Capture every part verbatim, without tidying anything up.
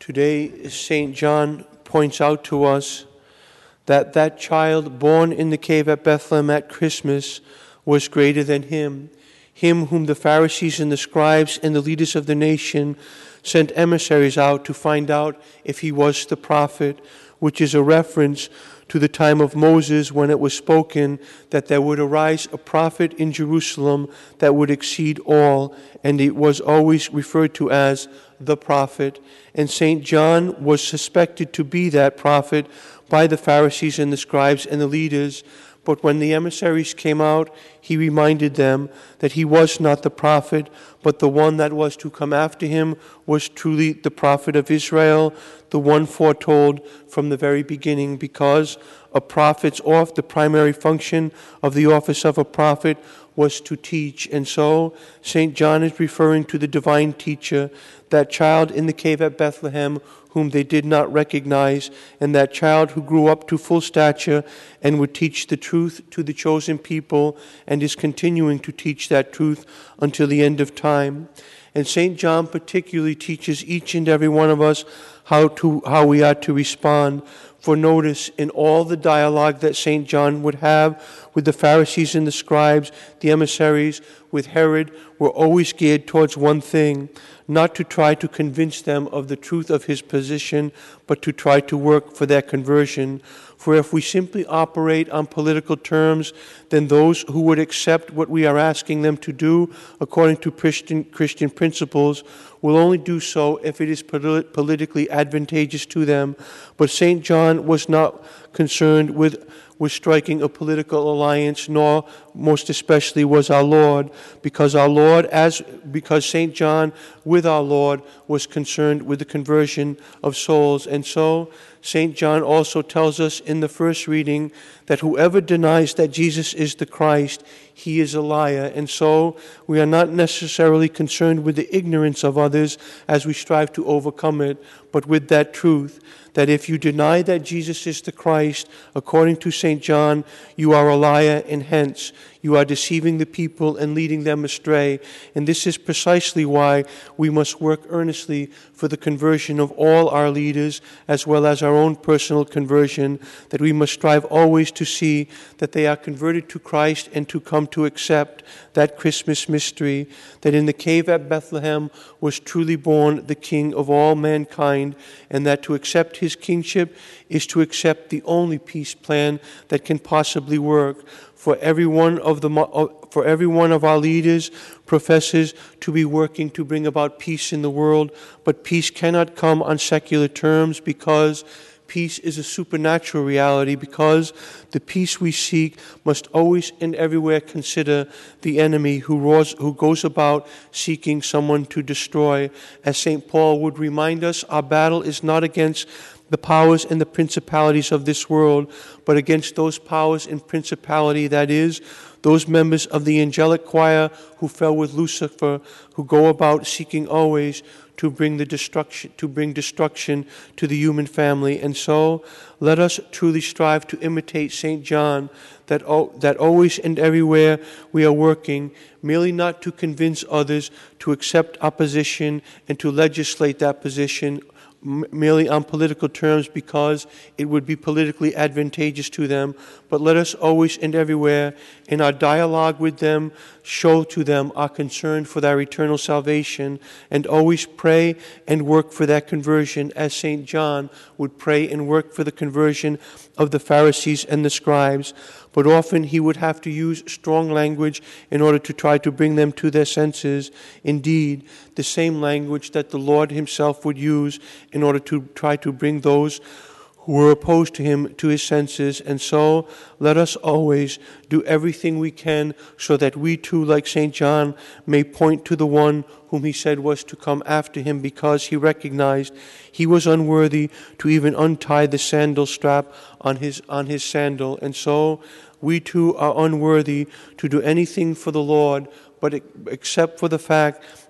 Today, Saint John points out to us that that child born in the cave at Bethlehem at Christmas was greater than him, him whom the Pharisees and the scribes and the leaders of the nation sent emissaries out to find out if he was the prophet, which is a reference to the time of Moses when it was spoken that there would arise a prophet in Jerusalem that would exceed all, and it was always referred to as the prophet. And Saint John was suspected to be that prophet by the Pharisees and the scribes and the leaders. But when the emissaries came out, he reminded them that he was not the prophet, but the one that was to come after him was truly the prophet of Israel, the one foretold from the very beginning, because a prophet's off the primary function of the office of a prophet was to teach. And so Saint John is referring to the divine teacher, that child in the cave at Bethlehem whom they did not recognize, and that child who grew up to full stature and would teach the truth to the chosen people and is continuing to teach that truth until the end of time. And Saint John particularly teaches each and every one of us how to how we are to respond. For notice, in all the dialogue that Saint John would have with the Pharisees and the scribes, the emissaries, with Herod, were always geared towards one thing: not to try to convince them of the truth of his position, but to try to work for their conversion. For if we simply operate on political terms, then those who would accept what we are asking them to do according to Christian, Christian principles will only do so if it is polit- politically advantageous to them. But Saint John was not concerned with was striking a political alliance, nor most especially was our Lord, because our Lord, as because Saint John with our Lord was concerned with the conversion of souls. And so Saint John also tells us in the first reading that whoever denies that Jesus is the Christ, he is a liar. And so we are not necessarily concerned with the ignorance of others as we strive to overcome it, but with that truth, that if you deny that Jesus is the Christ, according to Saint John, you are a liar, and hence you are deceiving the people and leading them astray. And this is precisely why we must work earnestly for the conversion of all our leaders, as well as our own personal conversion, that we must strive always to see that they are converted to Christ and to come to accept that Christmas mystery, that in the cave at Bethlehem was truly born the King of all mankind, and that to accept his kingship is to accept the only peace plan that can possibly work. For every one of the for every one of our leaders professes to be working to bring about peace in the world, but peace cannot come on secular terms, because peace is a supernatural reality, because the peace we seek must always and everywhere consider the enemy who roars, who goes about seeking someone to destroy. As Saint Paul would remind us, our battle is not against the powers and the principalities of this world, but against those powers and principality, that is, those members of the angelic choir who fell with Lucifer, who go about seeking always to bring the destruction to bring destruction to the human family. And so let us truly strive to imitate Saint John, that that always and everywhere we are working merely not to convince others to accept opposition and to legislate that position merely on political terms because it would be politically advantageous to them, but let us always and everywhere in our dialogue with them show to them our concern for their eternal salvation, and always pray and work for their conversion, as Saint John would pray and work for the conversion of the Pharisees and the scribes. But often he would have to use strong language in order to try to bring them to their senses. Indeed, the same language that the Lord himself would use in order to try to bring those who were opposed to him to his senses. And so let us always do everything we can so that we too, like Saint John, may point to the one whom he said was to come after him, because he recognized he was unworthy to even untie the sandal strap on his on his sandal. And so we too are unworthy to do anything for the Lord, but except for the fact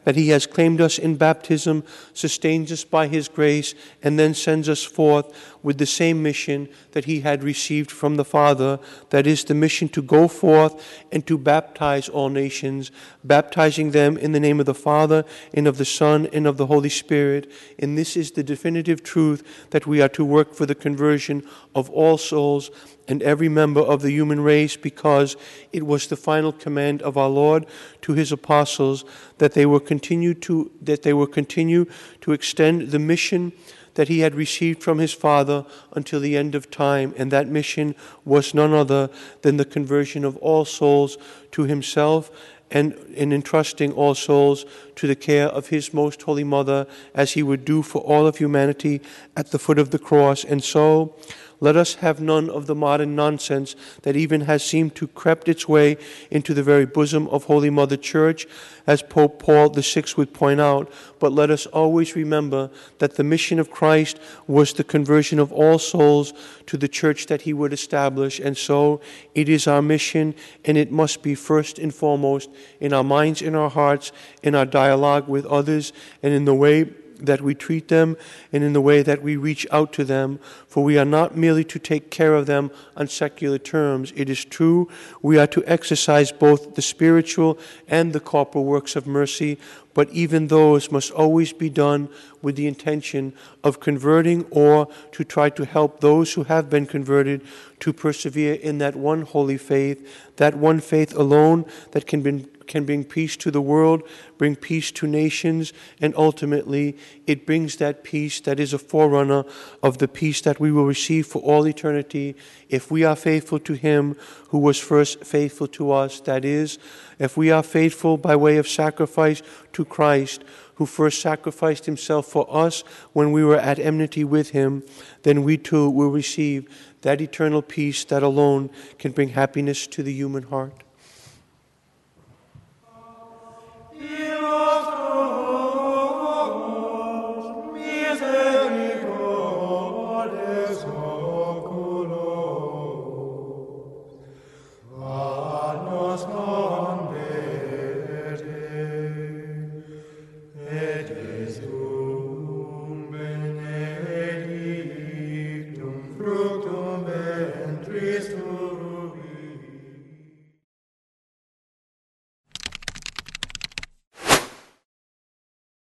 that he has claimed us in baptism, sustains us by his grace, and then sends us forth with the same mission that he had received from the Father, that is, the mission to go forth and to baptize all nations, baptizing them in the name of the Father, and of the Son, and of the Holy Spirit. And this is the definitive truth, that we are to work for the conversion of all souls and every member of the human race, because it was the final command of our Lord to his apostles that they were continue to that they will continue to extend the mission that he had received from his Father until the end of time. And that mission was none other than the conversion of all souls to himself, and in entrusting all souls to the care of his most holy mother, as he would do for all of humanity at the foot of the cross. And so let us have none of the modern nonsense that even has seemed to crept its way into the very bosom of Holy Mother Church, as Pope Paul the Sixth would point out, but let us always remember that the mission of Christ was the conversion of all souls to the church that he would establish. And so it is our mission, and it must be first and foremost in our minds, in our hearts, in our dialogue with others, and in the way that we treat them, and in the way that we reach out to them. For we are not merely to take care of them on secular terms. It is true, we are to exercise both the spiritual and the corporal works of mercy, but even those must always be done with the intention of converting, or to try to help those who have been converted to persevere in that one holy faith, that one faith alone that can bring can bring peace to the world, bring peace to nations, and ultimately it brings that peace that is a forerunner of the peace that we will receive for all eternity if we are faithful to him who was first faithful to us. That is, if we are faithful by way of sacrifice to Christ, who first sacrificed himself for us when we were at enmity with him, then we too will receive that eternal peace that alone can bring happiness to the human heart.